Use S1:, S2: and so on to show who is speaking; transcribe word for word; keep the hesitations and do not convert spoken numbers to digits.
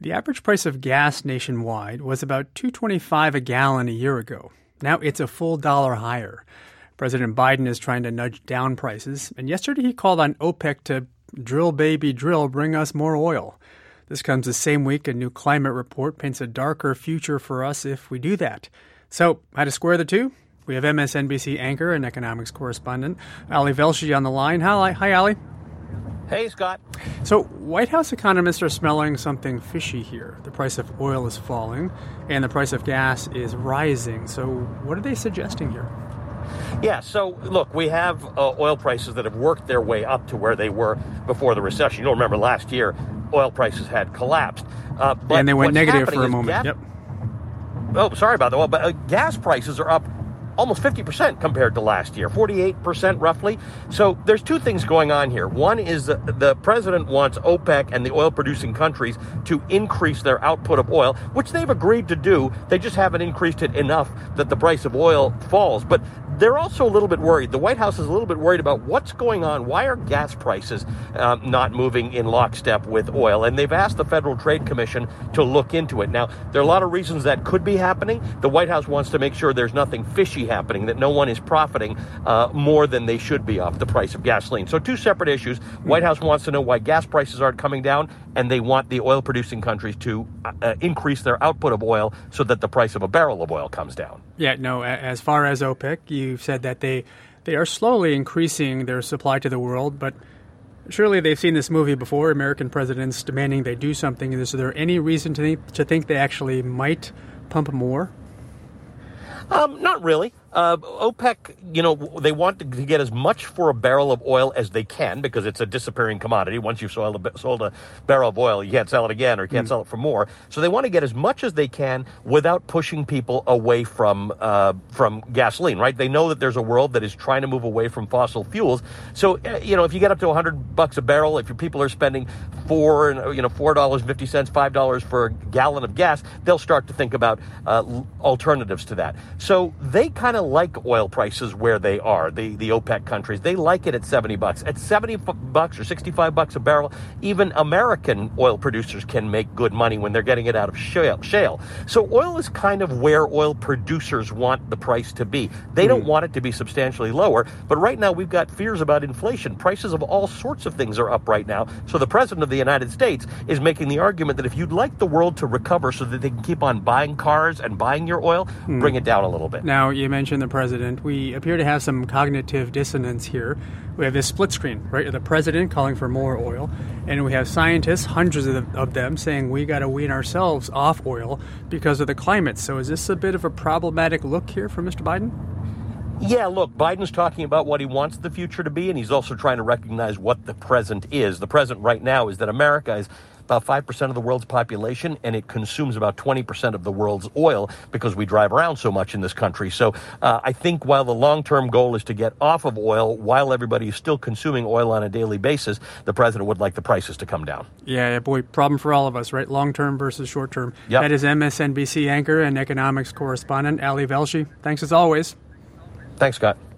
S1: The average price of gas nationwide was about two dollars and twenty-five cents a gallon a year ago. Now it's a full dollar higher. President Biden is trying to nudge down prices, and yesterday he called on OPEC to drill, baby, drill, bring us more oil. This comes the same week a new climate report paints a darker future for us if we do that. So, how to square the two? We have M S N B C anchor and economics correspondent Ali Velshi on the line. Hi, hi Ali.
S2: Hey, Scott.
S1: So, White House economists are smelling something fishy here. The price of oil is falling, and the price of gas is rising. So, what are they suggesting here?
S2: Yeah, so look, we have uh, oil prices that have worked their way up to where they were before the recession. You don't remember last year, oil prices had collapsed. Uh, but
S1: and they went negative for a moment.
S2: Gas-
S1: yep.
S2: Oh, sorry about that. Well, but uh, gas prices are up almost fifty percent compared to last year, forty-eight percent roughly. So there's two things going on here. One is uh, the president wants OPEC and the oil-producing countries to increase their output of oil, which they've agreed to do. They just haven't increased it enough that the price of oil falls. But they're also a little bit worried. The White House is a little bit worried about what's going on. Why are gas prices um, not moving in lockstep with oil? And they've asked the Federal Trade Commission to look into it. Now, there are a lot of reasons that could be happening. The White House wants to make sure there's nothing fishy happening, that no one is profiting uh, more than they should be off the price of gasoline. So two separate issues. White House wants to know why gas prices aren't coming down, and they want the oil-producing countries to uh, increase their output of oil so that the price of a barrel of oil comes down.
S1: Yeah, no, as far as OPEC, you've said that they, they are slowly increasing their supply to the world, but surely they've seen this movie before, American presidents demanding they do something. Is there any reason to think, to think they actually might pump more?
S2: Um, not really. Uh, OPEC, you know, they want to get as much for a barrel of oil as they can because it's a disappearing commodity. Once you've sold a, sold a barrel of oil, you can't sell it again or you can't mm. sell it for more. So they want to get as much as they can without pushing people away from uh, from gasoline, right? They know that there's a world that is trying to move away from fossil fuels. So, uh, you know, if you get up to one hundred bucks a barrel, if your people are spending four, you know, four dollars and fifty cents, five dollars for a gallon of gas, they'll start to think about uh, alternatives to that. So they kind of like oil prices where they are, the, the OPEC countries. They like it at seventy bucks. At seventy bucks or sixty-five bucks a barrel, even American oil producers can make good money when they're getting it out of shale. shale. So oil is kind of where oil producers want the price to be. They don't want it to be substantially lower, but right now we've got fears about inflation. Prices of all sorts of things are up right now. So the president of the United States is making the argument that if you'd like the world to recover so that they can keep on buying cars and buying your oil, mm. bring it down a little bit.
S1: Now, you mentioned the president. We appear to have some cognitive dissonance here. We have this split screen, right? The president calling for more oil, and we have scientists, hundreds of, of them, saying we got to wean ourselves off oil because of the climate. So is this a bit of a problematic look here for Mister Biden?
S2: Yeah, look, Biden's talking about what he wants the future to be, and he's also trying to recognize what the present is. The present right now is that America is about five percent of the world's population, and it consumes about twenty percent of the world's oil because we drive around so much in this country. So uh, I think while the long-term goal is to get off of oil, while everybody is still consuming oil on a daily basis, the president would like the prices to come down.
S1: Yeah, yeah boy, problem for all of us, right? Long-term versus short-term.
S2: Yep.
S1: That is M S N B C anchor and economics correspondent Ali Velshi. Thanks as always.
S2: Thanks, Scott.